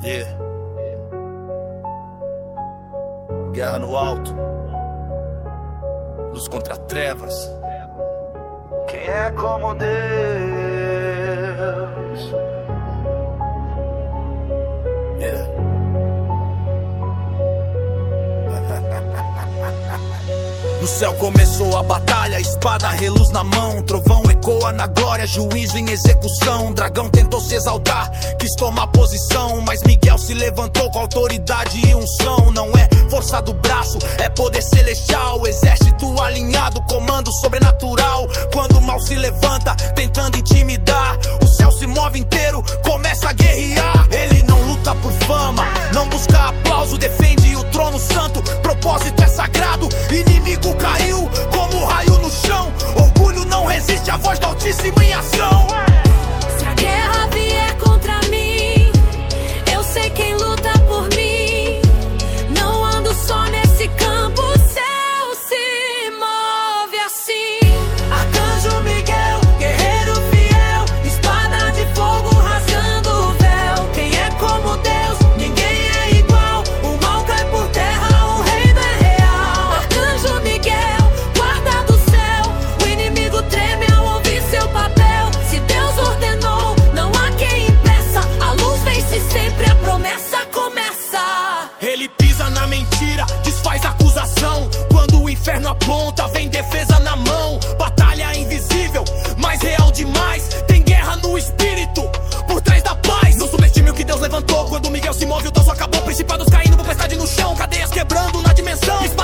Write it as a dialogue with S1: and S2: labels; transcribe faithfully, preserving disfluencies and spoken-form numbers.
S1: Yeah. Guerra no alto, luz contra trevas. Quem é como Deus? Yeah. No céu começou a batalha, espada reluz na mão, trovão ecoa na glória, juízo em execução. Dragão tentou se exaltar, quis tomar posição, mas Miguel se levantou com autoridade e unção. Não é força do braço, é poder celestial, exército alinhado, comando sobrenatural. Quando o mal se levanta, tentando intimidar, o céu se move inteiro, começa a guerrear. Ele não luta por fama, não busca aplauso, defende o trono santo, propósito é sagrado. Inimigo caiu como raio no chão, orgulho não resiste à voz do Altíssimo em ação.
S2: Se a guerra vier contra mim, eu sei quem luta por mim. Não ando só nesse campo, o céu se move assim.
S3: Arcanjo Miguel, guerreiro fiel, espada de fogo rasgando o véu. Quem é como Deus, ninguém é igual, o mal cai por terra, o reino é real.
S2: Arcanjo Miguel, guarda do céu, o inimigo treme ao ouvir seu papel. Se Deus ordenou, não há quem impeça, a luz vence sempre, a promessa começa.
S1: Ele pisa na mentira, desfaz acusação. Quando o inferno aponta, vem defesa na mão. Batalha invisível, mas real demais. Tem guerra no espírito, por trás da paz. Não subestime o que Deus levantou. Quando Miguel se move, o Deus acabou. Principados caindo, tempestade no chão, cadeias quebrando na dimensão.